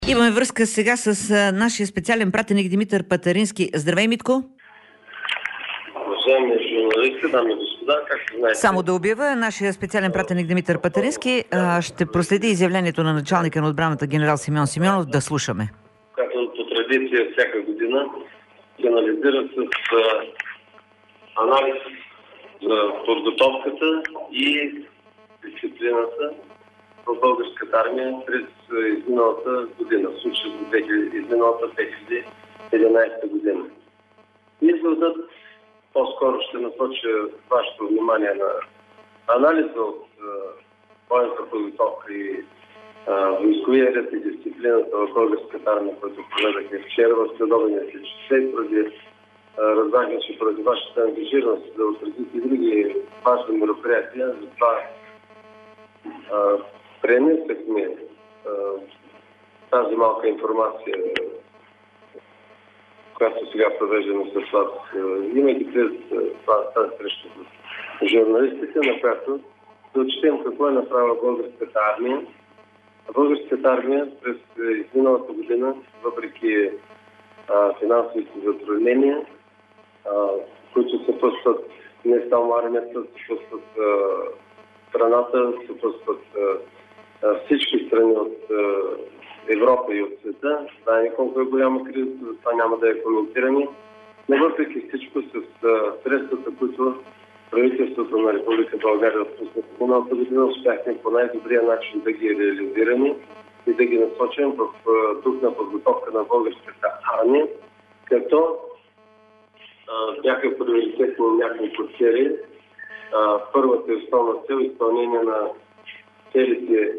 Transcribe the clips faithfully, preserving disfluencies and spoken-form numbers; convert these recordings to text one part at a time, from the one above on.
Имаме връзка сега с а, нашия специален пратеник Димитър Патарински. Здравей, Митко! Уважаеми журналисти, дами и господа, както знаете... Само да обява, нашия специален пратеник Димитър Патарински а, ще проследи изявлението на началника на отбраната генерал Симеон Симеонов. Да слушаме. Както по традиция всяка година се анализира с а, анализ за подготовката и дисциплината в българската армия през изминалата година, в случая за изминалата две хиляди и единадесета година. Изводът по-скоро ще насоча вашето внимание на анализа от военната подготовка и войсковия ред и дисциплината в българската армия, който проведахме вчера в следобедния си часа и поради разбрахме, че поради вашата ангажираност да отразите и други важни мероприятия, затова пренесахме тази малка информация, която сега провеждаме с вас, имайки през тази среща с журналистите, на която да отчетем какво е направила българската армия. Българската армия през изминалата година, въпреки а, финансовите затруднения, а, които съпътстват не само армията, съпътстват страната, съпътстват всички страни от а, Европа и от света. Знаем колко е голяма криза, това няма да я коментираме. Но въпреки всичко с а, средствата, които правителството на Република България отпусна в миналата година, успяхме по най-добрия начин да ги реализираме и да ги насочим в а, дух на подготовка на българската армия, като а, бяха приоритетни няколко цели. А, първата и основна цел е изпълнение на целите,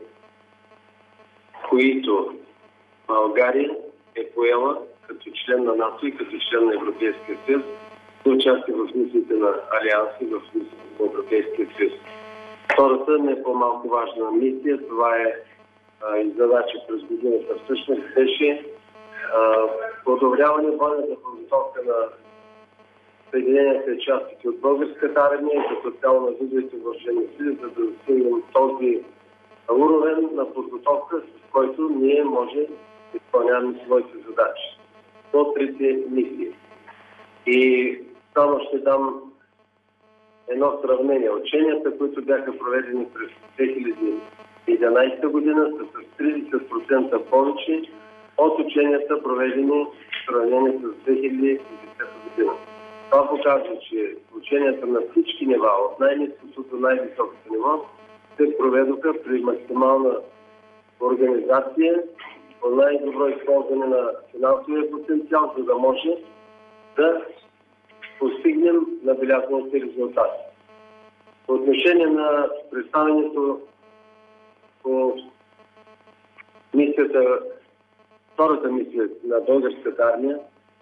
които България е поела като член на НАТО и като член на Европейския съюз да участва в мисиите на Алианса и в мисиите на Европейския съюз. Втората, не по-малко важна мисия, това е а, и задача през годината всъщност беше а, подобряване военната подготовка на Съединените части от българската армия и като цяло на видовете въоръжени сили, за да достигнем този уровен на подготовка, с който ние може да изпълняваме своите задачи. По трите мисии. И само ще дам едно сравнение. Ученията, които бяха проведени през две хиляди и единадесета година, са с тридесет процента повече от ученията, проведени в сравнение с две хиляди и десета година. Това показва, че ученията на всички нива, от най-ниското до най-високото ниво, се проведоха при максимална организация, по най-добро използване на финансовия потенциал, за да може да постигнем набелязаните резултати. По отношение на представянето по мисията, втората мисия на българската армия,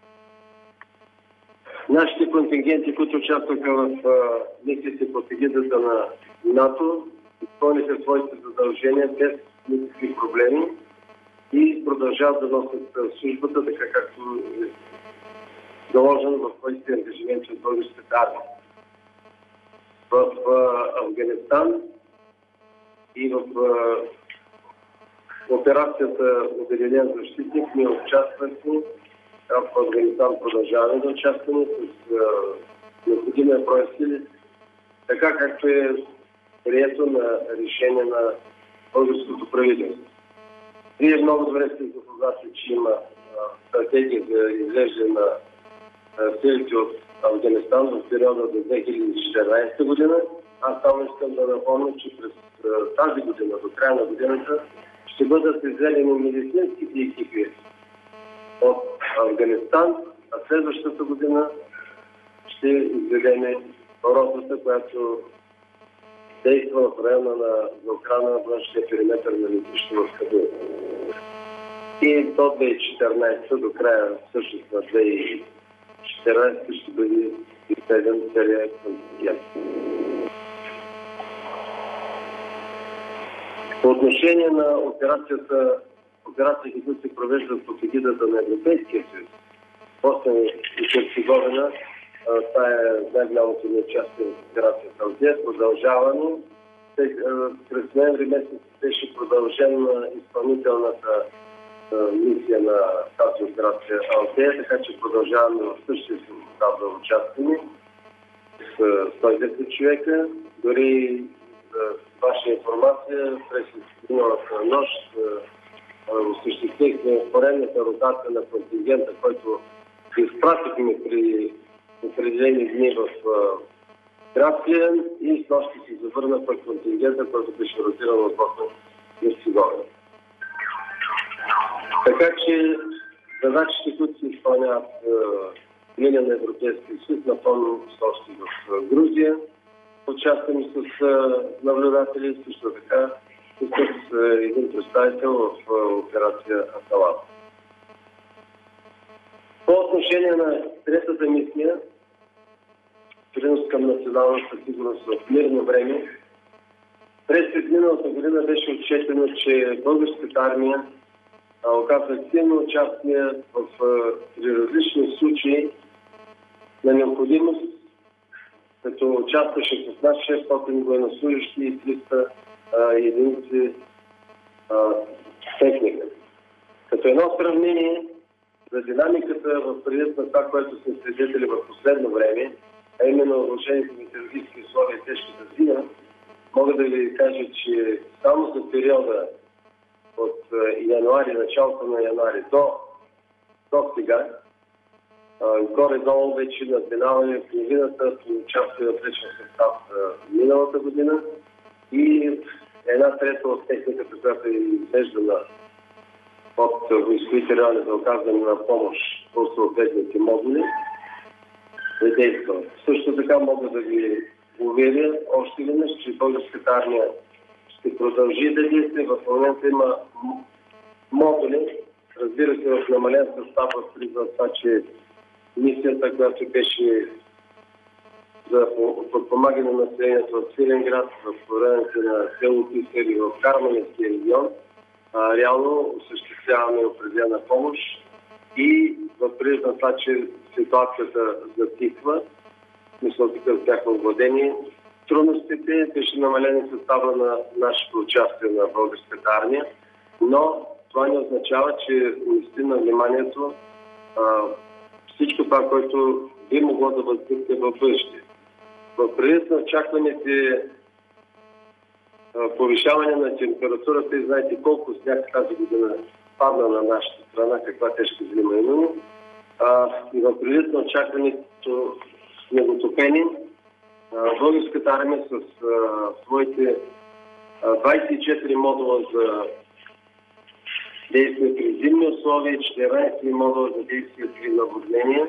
нашите контингенти, които участваха в мисиите под егидата на НАТО, изпълниха своите задължения без никакви проблеми и продължават да носят службата, така както е заложено в своите ангажименти от българската армия. В Афганистан и в операцията Обединен защитник ние участвахме. В Афганистан продължаваме да участваме с необходимия брой сили, така както е прието на решение на българското правителство. Вие много добре сте запознати, че има стратегия за изглеждане на силите от Афганистан в периода до две хиляди и четиринадесета година. Аз само искам да напомня, че през тази година, до края на годината, ще бъдат изведени медицинските екипи от Афганистан, а следващата година ще изведеме ротата, която действа в района на охрана на външния периметър на летище в Кабул. И до две хиляди и четиринадесета, до края всъщност на две хиляди и четиринадесета ще бъде изследен целият контингент. По отношение на операцията, операциите, които се провеждат под егидата на Европейския съюз, Босна и Херцеговина, това е най-голямото ни участие в операцията Алгер, продължаване. През ноември месец беше продължена изпълнителната мисия на тази операция Алтея, така че продължаваме в същия си състав за участие с сто и десет човека. Дори за ваша информация, през миналата нощ осъществихме поредната ротация на контингента, който изпратихме при определени дни в Тракия и с нощи се завърна пък контингента, който беше ротиран от Босна и Херцеговина. Така че задачите, които се изпълняват в линия на Европейския съюз, напълно са още в Грузия. Участваме с наблюдатели, също така и с един представител в операция Аталанта. По отношение на третата мисия, принос към националната сигурност в мирно време, през миналата година беше отчетено, че българската армия оказва активно участие в при различни случаи на необходимост, като участваше с над шестстотин военнослужащи и триста а, единици а, техника. Като едно сравнение за динамиката в предвид на това, което сме свидетели в последно време, а именно въоръжените метеорологически условия и тежката зима, мога да ви кажа, че само за периода от януари, началото на януари до, до сега, горе-долу вече надминаваме половината по участие в личен състав миналата година и една трета от техниката, която е извеждана от войсковите райони за оказване на помощ по съответните модули, е действала. Също така мога да ви уверя още веднъж, че българската армия ще продължи да действа. В момента има модули, разбира се, в намален състав в призва това, че мисията, която беше за подпомагане на населението в Свиленград, в районите на село Писер и в Карманевския регион, а, реално осъществяваме определена помощ и в призва това, че ситуацията затихва, мисля, такъв тяхно владение. Трудностите беше намалени състава на нашето участие на българската армия, но това не означава, че наистина вниманието а, всичко това, което би могло да възникне в бъдеще. В предвид на очакваните повишаване на температурата и знаете колко сняг тази година падна на нашата страна, каква тежка зима именно. И в предвид на очакването снеготопени, българската армия с а, своите а, двадесет и четири модула за действие при зимни условия, четиринадесет модула за действие при наводнения,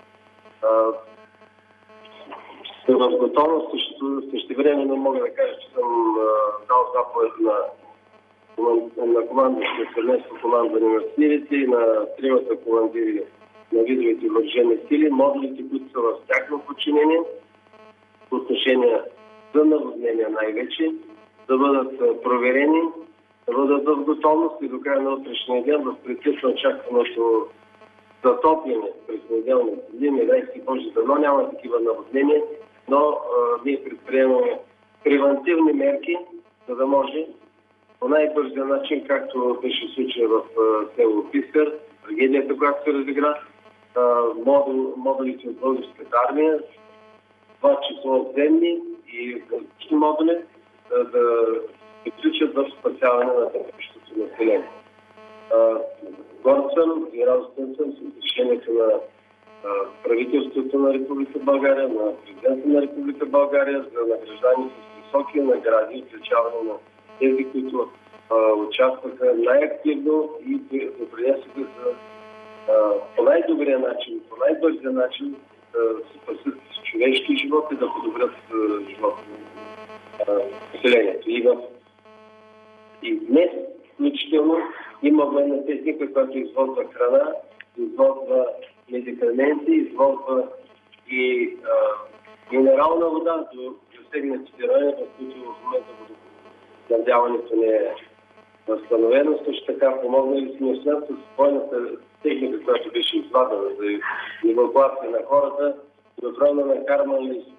са в готовност. Същевременно мога да кажа, че съм а, дал заповед на, на командващия съвместно командване на силите и на тримата командири на видовете въоръжени сили, модулите, които са в тяхно подчинение, по отношение за наводнения най-вече, да бъдат проверени, да бъдат в готовност и до края на утрешния ден в предвид на очакваното затопляне през неделните дни, не дай си Боже, дано няма такива наводнения, но а, ние предприемаме превентивни мерки, за да може по най-бързия начин, както беше случая в а, село Пискър, трагедията, която се разигра, модул, модулите от българската армия, това число земни и различни модули, да, да приключат в спасяване на търпещото население. Горд съм и радостен съм с решението на а, правителството на Република България, на президента на Република България за награждане с високи награди и отличаване на тези, които а, участваха най-активно и допринесоха за а, по най-добрия начин, по най-бързия начин да се спасят човешки живот и да подобрят живота на населението. И, в... и днес, включително, има военна техника, която извозва храна, извозва медикаменти, извозва и а, минерална вода до засегнатите райони, в които в момента водоснабдяването не е възстановено. Също така помогнали сме след с бойната техника, която беше извадена за евакуация на хората в района на Карманлийски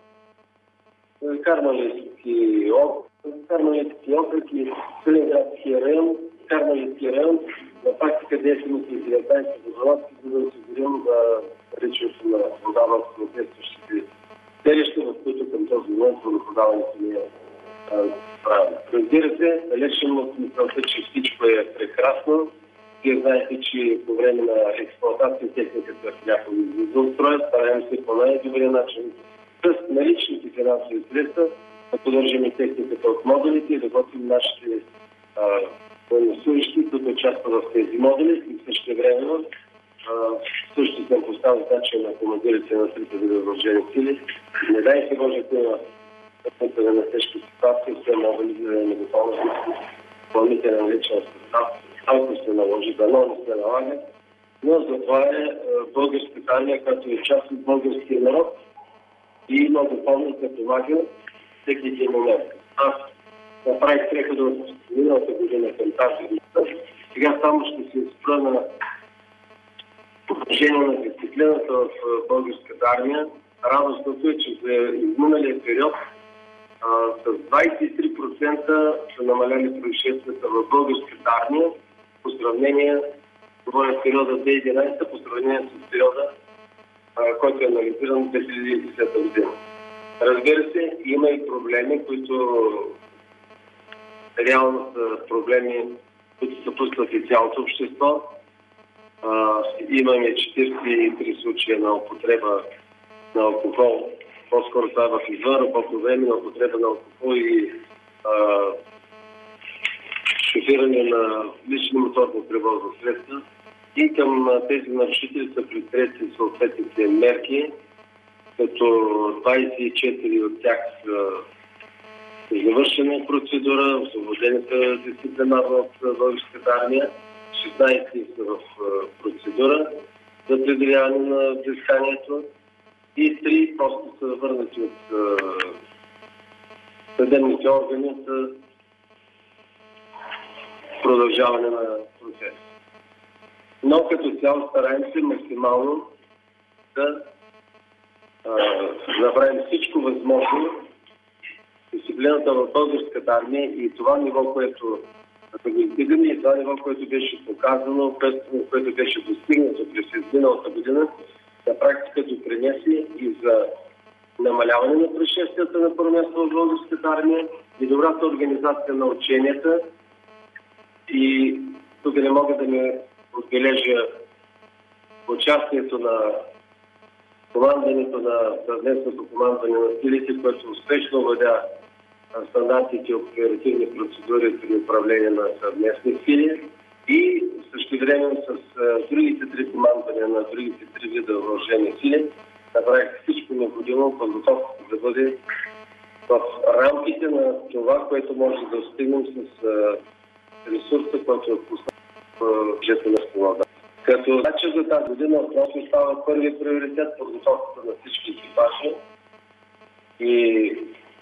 Карманлийски окръг и Свиленградския район, Карманлийски район, на практика действаме с деветнайсет водолазки, за да осигурим наличието на вода в съответстващите селища, в които към този момент водоподаването не е правилно. Разбира се, лечим от мисълта, че всичко е прекрасно. Вие знаете, че по време на експлоатация техниката някой излиза от строя, стараем се по най-добрия начин с наличните финансови средства да поддържаме техниката от модулите и да готвим нашите военнослужащи, които участват в тези модули и също време също съм поставил начин на командирите на трите вида въоръжени сили. Не дайте Боже, да има на тежки ситуации, все мобилизиране готовност, допълнителен личен състав, ако се наложи, дано не се налага. Но затова е българската армия, която е част от българския народ и има готовност да помага всеки един момент. Аз направих прехода от миналата година към тази година. Сега само ще се спра на отношение на дисциплината в българската армия. Радостното е, че за изминалия период а, с двайсет и три процента са намаляли происшествията в българската армия по сравнение с периода две хиляди и единайсета, по сравнение с периода, а, който е анализиран две хиляди и десета година. Разбира се, има и проблеми, които реално са проблеми, които съпътстват и цялото общество. Uh, имаме четирийсет и три случая на употреба на алкохол. По-скоро това е в извън работно време на употреба на алкохол и uh, шофиране на лични моторни превозни средства. И към uh, тези нарушители са предприети съответните мерки, като двайсет и четири от тях са завършена процедура, освободени са дисциплинарно от българската армия. шестнайсет са в процедура за предявяване на взисканието и три просто са върнати от съдебните органи за продължаване на процеса. Но като цяло стараем се максимално да а, направим всичко възможно дисциплината в българската армия и това ниво, което да го издигаме и това ниво, което беше показано, което, което беше достигнато през изминалата година, на практика допринесе и за намаляване на происшествията на първо място в българската армия и добрата организация на ученията. И тук не мога да не отбележа участието на командването на съвместното командване на силите, което успешно владя стандартите и оперативни процедури при управление на съвместни сили и същевременно с uh, другите три командвания на другите три вида въоръжени сили направих всичко необходимо подготовката да бъде в рамките на това, което може да достигнем с uh, ресурса, който е отпуснат в бюджета на склада. Като значи за тази година относно става първи приоритет подготовката на всички екипажи и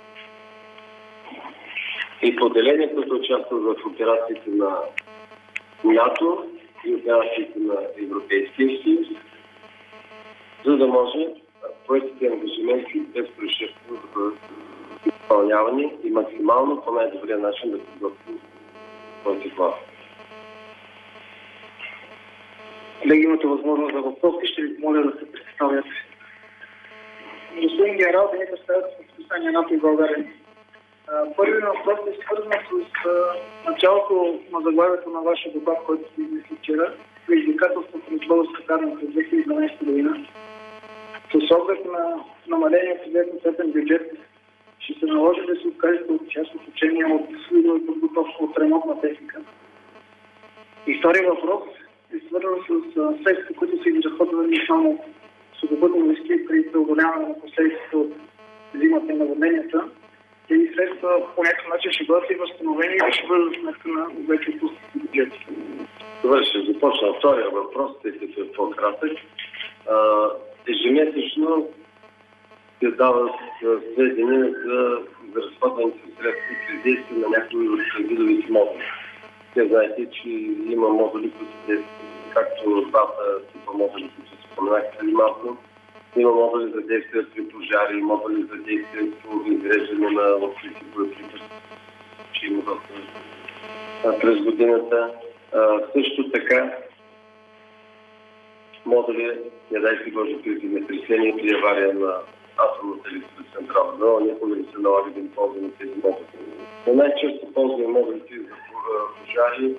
и поделения, които участват в операциите на НАТО и операциите на Европейския съюз, за да може поетите ангажименти без происшествия да бъдат изпълнявани и максимално по най-добрия начин да подготвим този план. Колеги, имате възможност за въпроси, ще ви помоля да се представят. Господин генерал, да ни представят подписание НАТО и България. Първият въпрос е свързан с началото на заглавието на вашия доклад, който сте изнесли вчера, предизвикателство пред българската армия през две хиляди и дванадесета година. С оглед на намаление в известен степен бюджет, ще се наложи да се откажете от част от учения от видове подготовка от ремонтна техника. И втория въпрос е свързан с средства, които са изразходвани само сухопътни войски при преодоляване на последиците от зимата и наводненията. Тези средства по някакъв начин ще бъдат и възстановени или ще бъдат за сметка на вече отпуснати бюджети? Добре, ще започна втория въпрос, тъй като е по-кратък. Ежемесечно се дават сведения за разходваните средства при действие на някои от видовите модули. Те знаете, че има модули, които се действат, както двата типа модули, които споменах преди малко. Има модули за действия при пожари, модули за действия по изреждане на открити боеприпаси, че има доста през годината. А, също така модули, не дайте Боже, при земетресение при авария на атомната електроцентрала. Но никога не се налага да им ползваме тези модули. Но най-често ползваме модулите за пожари,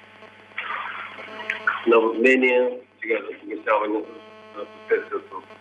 наводнения, сега за погасяване на последствията от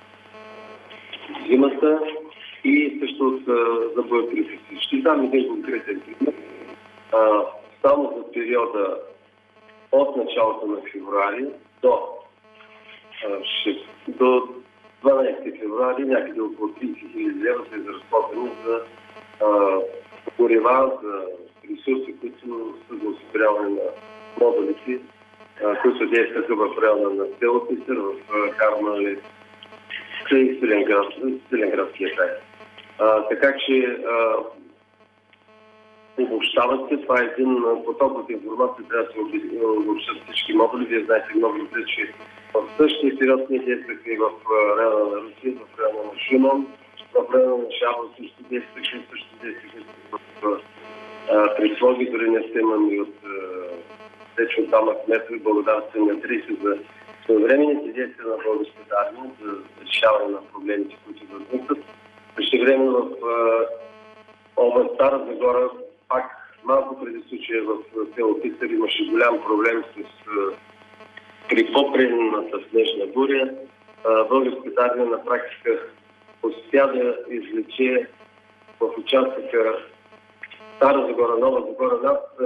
зимата и също от, за боеприпаси. Ще дам един конкретен пример. А, само за периода от началото на февруари до, а, шест, до дванадесети февруари някъде около тридесет хиляди лева са изразходвани за а, горива, за ресурси, които са за осигуряване на модулите, а, които действаха в района на село Писър, в Хармали, и Селенградския край. А, така че а, обобщават се. Това е един поток от информация, трябва да се обобщат всички модули. Вие знаете много добре, че в същия период ние действахме и в района на Русия, в района на Шумон, в района на Шабо също действахме, също действахме в Трислоги, дори не сте имаме от Течно Тамък Метро и благодарствен на тридесет за своевременните действия на българската армия за решаване на проблемите, които възникват. Същевременно в област Стара Загора, пак малко преди случая в село Писър имаше голям проблем с при попрената снежна буря. Българската армия на практика успя да извлече в участъка Стара Загора, Нова Загора над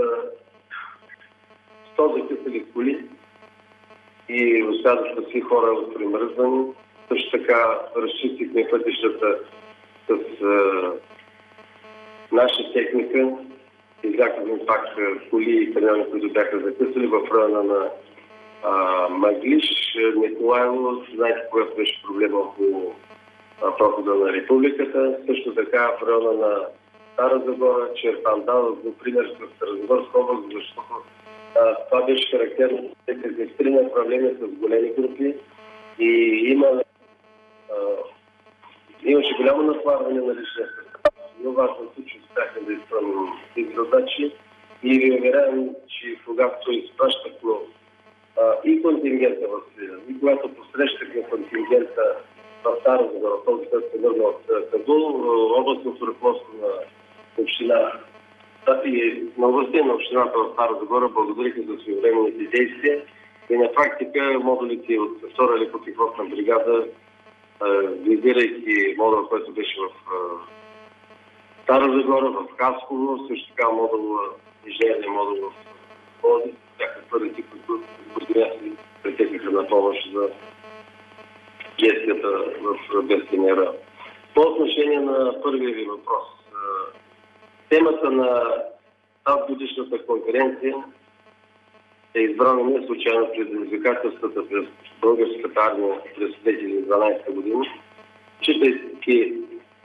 сто закъсали коли и успя да спаси хора от премръзване. Също така разчистихме пътищата с а, наша техника. Излякахме пак коли и камиони, които бяха закъсали в района на а, Маглиш, Николаево. Знаете, когато беше проблема около прохода на републиката. Също така в района на Стара Загора, Чертандал, например, в Старозагорска област, защото а, това беше характерно за три направления с големи групи и има, а, имаше голямо натварване на личния състав. Но важното, че успяхме да изпълним тези задачи и ви уверявам, че когато изпращахме и контингента в Сирия, и когато посрещахме контингента в Стара Загора, този, който се върна от Кабул, областното ръководство на община и на областта на общината в Стара Загора благодариха за своевременните действия и на практика модулите от втора лекопехотна бригада, визирайки модул, който беше в Стара Загора, в Хасково, също така модул, инженерния модул в Пловдив, бяха първите, които годиняси претекаха на помощ за действията в бедствения район. По отношение на първия ви въпрос, темата на тази годишната конференция е избрана не случайно предизвикателствата през българската армия през две хиляди и дванадесета година, читайки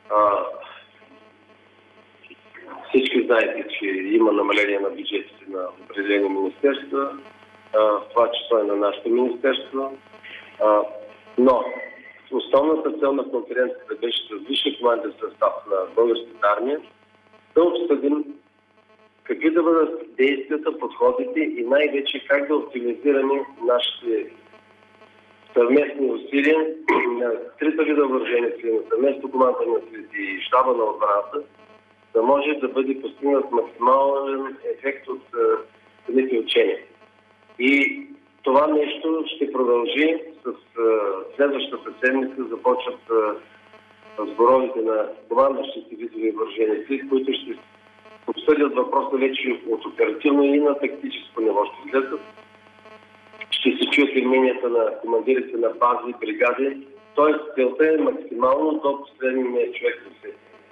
всички знаете, че има намаление на бюджетите на определени министерства, в това число и на нашето министерство, но основната цел на конференцията беше с висшия команден състав на българската армия да обсъдим какви да бъдат действията, подходите и най-вече как да оптимизираме нашите съвместни усилия на трите вида въоръжени сили, на съвместно командване на силите и щаба на отбраната, да може да бъде постигнат максимален ефект от самите учения. И това нещо ще продължи с следващата седмица. Започват сборовете на командващите видове въоръжени сили, които ще обсъдят въпроса вече от оперативно и на тактическо ниво ще излезат. Ще се чуят и мненията на командирите на бази, бригади. Тоест, целта е максимално до последния човек да се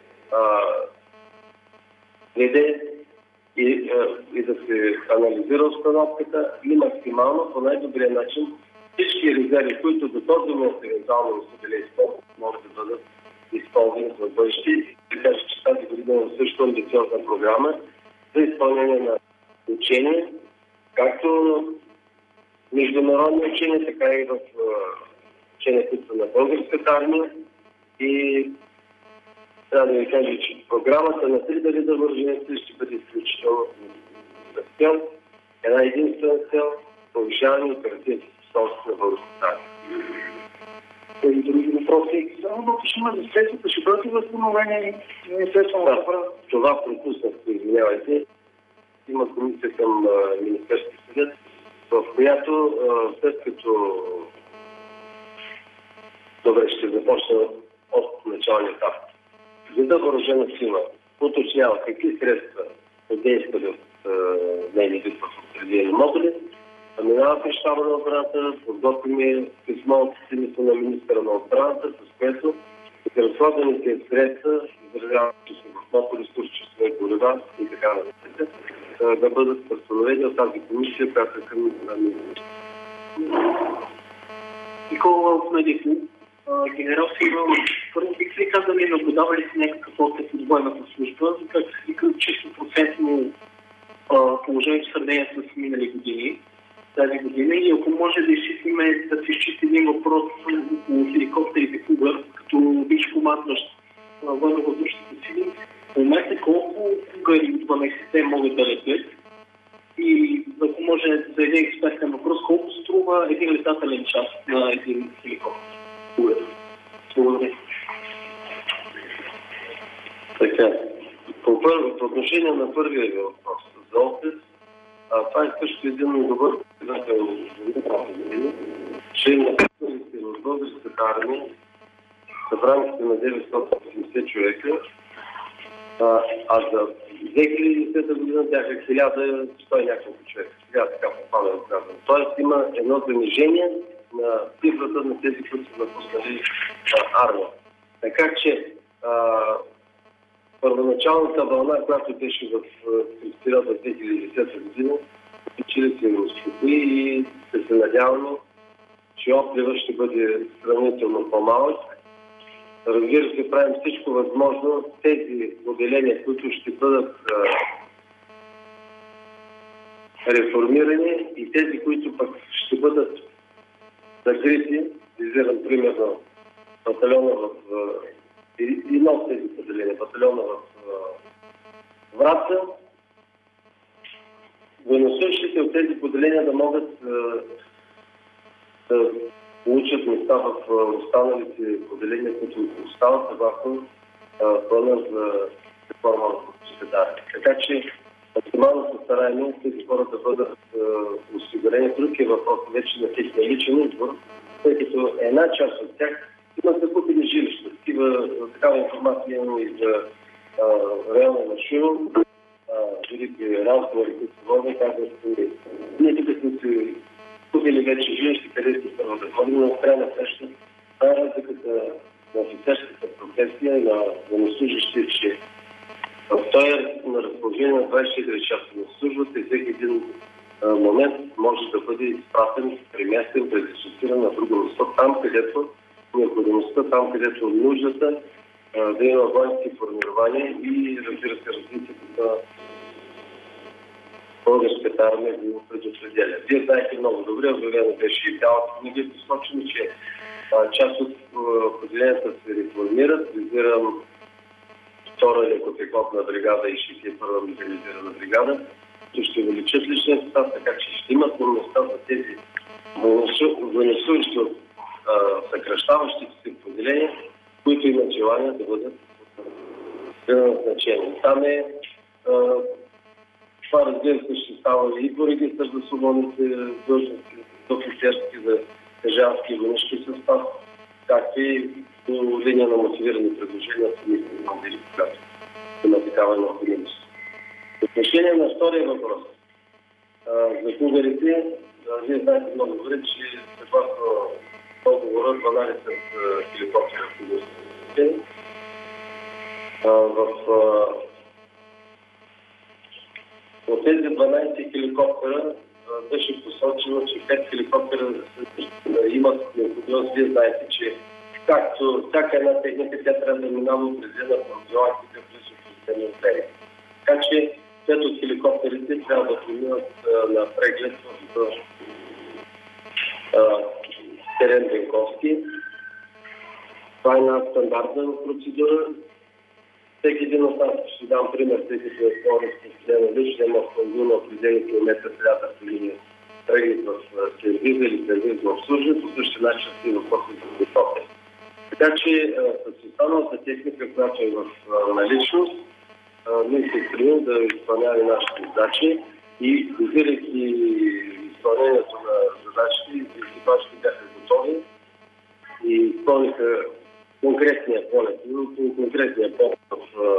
следе и, и да се анализира обстановката и максимално по най-добрия начин всички резерви, които до този момент евентуално са били използвани, могат да бъдат използвани в бъдеще. Така че тази година е също амбициозна програма за изпълнение на учения, както международни учения, така и в учения, които са на българската армия. И трябва да ви кажа, че програмата на трите вида въоръжени сили ще бъде изключително специална. една единствена цел – повишаване оперативните способности на Българската армия. И други въпроси. Само да уточним за средствата, ще бъдат ли възстановени Министерството на отбраната? Това пропуснах, извинявайте. Има комисия към Министерския съвет, в която след като добре ще започна от началния етап. Вида въоръжена сила уточнява какви средства съдействат от нейни вид в определени модули, минава в щаба на отбраната, подготвим писмо от системата на министъра на отбраната, с което разходените средства, изразяват, че са в модули, случаи горива и така нататък, да бъдат възстановени от тази комисия, която е към министъра. Никола Медико, генерал Симеон, първо бих ли казали, наблюдава ли си някакъв опит от военната служба, както се вика чисто процентно положение в сравнение с минали години, тази година, и ако може да изчистим, да се изчисти един въпрос около хеликоптерите Кугър, като бивш командващ на военно-въздушните сили, в момента колко Кугъри от дванайсетте могат да летят и ако може за един експертен въпрос, колко струва един летателен час на един хеликоптер? Благодаря. Така, по, първо, по отношение на първия въпрос за опит, а, това е също един добър председател на година, че написалите в българската армия са в рамките на деветстотин и осемдесет човека, а, а за две хиляди и десета година бяха хиляда и сто няколко човека. Сега така попадам казвам. Тоест има едно занижение на цифрата на тези, които са напуснали армия. Така че а, първоначалната вълна, която беше в периода две хиляди и десета година, че се успокои и се, се надяваме, че отлива ще бъде сравнително по-малък. Разбира се, правим всичко възможно тези отделения, които ще бъдат а, реформирани и тези, които пък ще бъдат закрити, визирам примерно батальона в едно от тези поделения, батальона в Враца, военнослужещите от тези поделения да могат а, да получат места в останалите поделения, които остават съгласно плана за реформа на Българската. Така че максимално се стараем тези хора да бъдат осигурени. Друг е въпрос вече на техния личен избор, тъй като една част от тях имат закупени жилища. Такива, такава информация имаме и за реално машина. Дори при разговори, които се водят, казват, че ние тук сме си купили вече жилища, където се първо да ходим, но в крайна среща това е разликата на офицерската професия, на военнослужащите, че той е на разположение на двайсет и четири часа на службата и всеки един а, момент може да бъде изпратен, преместен, предисоциран на друго место, там където необходимостта, там където нуждата а, да има военски формирования и, разбира се, развитието на българската армия го предопределя. Вие знаете много добре, обявено беше и цялата книга е посочено, че а, част от поделенията се реформират. Визирам втора лекопехотна бригада и шейсет и първа механизирана бригада, които ще увеличат личния състав, така че ще имат места за тези военнослужещи от съкращаващите се поделения, които имат желание да бъдат назначени. Там е а, това, разбира се, ще става и по регистър за свободните длъжности, офицерски, за тежански и войнишки състав, както и по линия на мотивирани предложения от самите командири, когато има такава необходимост. В отношение на втория въпрос за кугарите, вие знаете много добре, че съгласно договора дванайсет хеликоптера кугарите в от тези дванайсет хеликоптера беше посочено, че пет хеликоптера имат необходимост. Вие знаете, че както всяка една техника, тя трябва да минава определена профилактика през определени отделения. Така че пет от хеликоптерите трябва да преминат на преглед в терен Бенковски. Това е една стандартна процедура. всеки един от нас, ще дам пример, тъй като е по-разпространено лично, има автомобил на определени километър трябва да линия преглед в сервиза или сервиз за обслужване, по същия начин си в после за готове. Така че с останалата техника, която е в наличност, ние се стремим да изпълняваме нашите задачи и визирайки изпълнението на задачите, екипажите бяха готови и изпълниха конкретния полет. Конкретния полет в,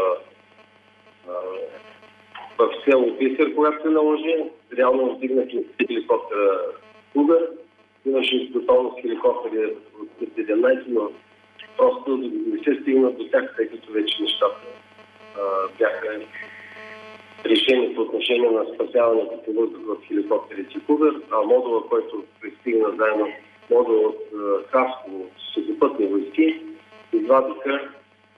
в село Бисер, когато се наложи, реално вдигнахме хеликоптера Кугър. Имаше готовност хеликоптери от седемнайсет, но просто не се стигна до тях, тъй като вече нещата а, бяха решени по отношение на спасяването по въздух от хеликоптерите Кугър, а модула, който пристигна заедно модул от Хасково от сухопътни войски, извадиха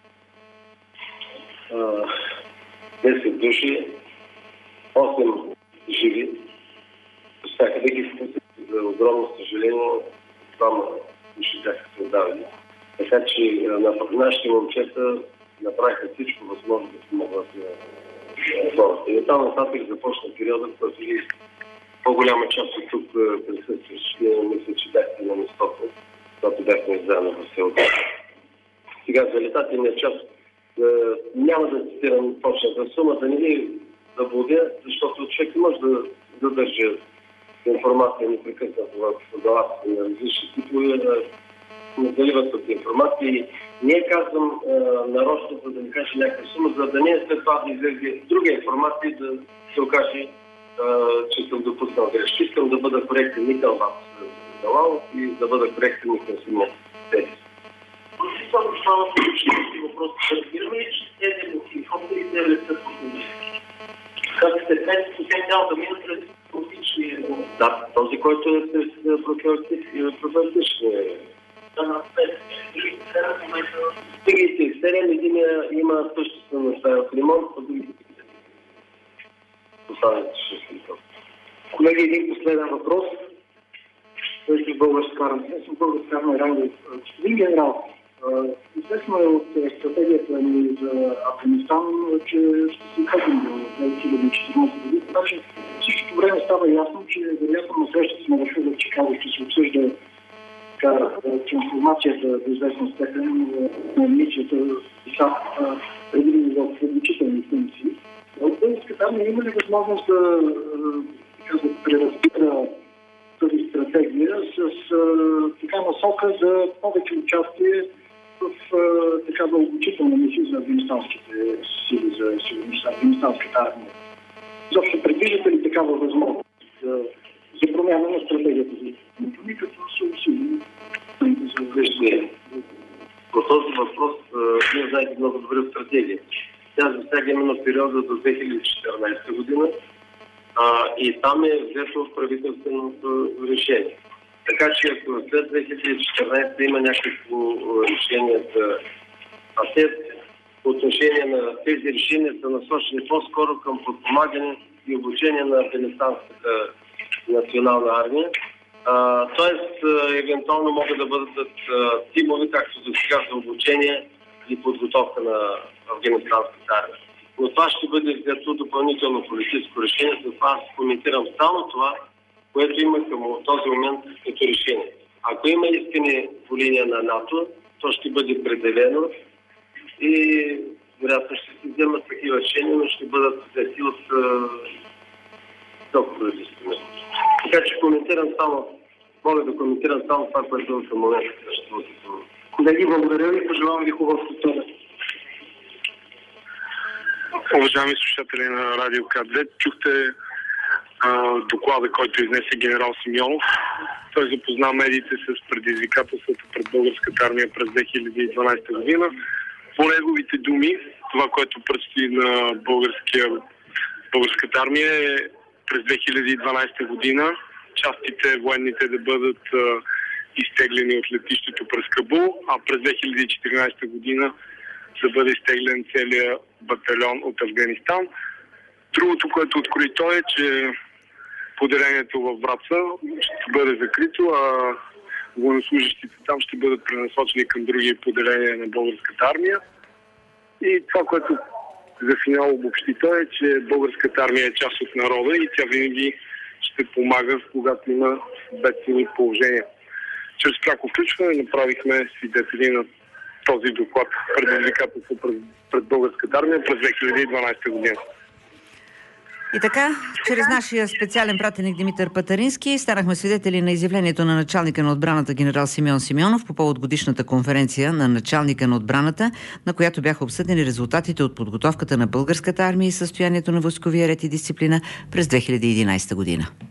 десет души, осем живи. Успяха да ги спасят. За огромно съжаление, двама души бяха се отдавали. Така че на нашите момчета направиха всичко възможно да помогнат на хората. И оттам нататък започна периода, в който и по-голяма част от тук присъстващи, мисля, че бяхте на местото, когато бяхме заедно в селото. Сега за летателния час няма да цитирам точната сума, да не ви заблудя, защото човек не може да задържа информация непрекъснато в главата на различни типове, да не заливат от информация. Не казвам е, нарочно, за да не кажа някаква сума, за да не е след това да излезе друга информация, да се окаже, е, че съм допуснал грешки. Искам да бъда коректен и към вас, Далалов, и да бъда коректен и към самия тези. Само става политически въпрос. Разбираме ли, че тези хеликоптери се летят по комунистики? Как се пет потенциал да минат през политически? Да, този, който е с профилактични. Да, на пет. Другите седем момента... Другите седем, един има съществено нужда от ремонт, а другите останалите шест хеликоптери. Колеги, един последен въпрос. Който е българска армия. Аз съм българска армия радио. Господин генерал, известно е от стратегията ни за Афганистан, че ще се изходим до две хиляди и четиринадесета година. Значи всичкото време става ясно, че вероятно на срещата с върха в Чикаго ще се обсъжда трансформацията до известна степен на мисията ИСАФ предвидени в обучителни функции. Българската армия има ли възможност да, да преразбира тази стратегия с така насока за повече участие в такава обучителна мисия за афганистанските сили, за афганистанската армия? Защо предвиждате ли такава възможност за, за промяна на стратегията за и като се усили за връщане? По този въпрос ние знаете много добре стратегия. Тя засяга именно периода до две хиляди и четиринадесета година. А, и там е взето правителственото решение. Така че ако след две хиляди и четиринадесета има някакво решение за... А те по отношение на тези решения са насочени по-скоро към подпомагане и обучение на афганистанската национална армия. А, тоест, евентуално могат да бъдат стимули, както за сега за обучение и подготовка на афганистанската армия. Но това ще бъде взето допълнително политическо решение, затова аз коментирам само това, което има към този момент като решение. Ако има искане по линия на НАТО, то ще бъде пределено и вероятно ще се вземат такива решения, но ще бъдат взети от толкова правителство. Така че коментирам само, мога да коментирам само това, което към момента съществува. Колеги, благодаря ви, пожелавам ви хубав състояние. Уважаеми слушатели на Радио КАТ-две, чухте а, доклада, който изнесе генерал Симеонов. Той запозна медиите с предизвикателствата пред българската армия през две хиляди и дванадесета година. По неговите думи, това, което предстои на българската армия е през две хиляди и дванадесета година частите военните да бъдат а, изтеглени от летището през Кабул, а през две хиляди и четиринадесета година да бъде изтеглен целият батальон от Афганистан. Другото, което открои той е, че поделението във Враца ще бъде закрито, а военнослужащите там ще бъдат пренасочени към други поделения на българската армия. И това, което за финал обобщи той е, че българската армия е част от народа и тя винаги ще помага, когато има бедствени положения. Чрез пряко включване направихме свидетели на този доклад предизвикателство пред, пред българската армия през две хиляди и дванадесета година. И така, чрез нашия специален пратеник Димитър Патарински станахме свидетели на изявлението на началника на отбраната генерал Симеон Симеонов по повод годишната конференция на началника на отбраната, на която бяха обсъдени резултатите от подготовката на българската армия и състоянието на войсковия ред и дисциплина през две хиляди и единадесета година.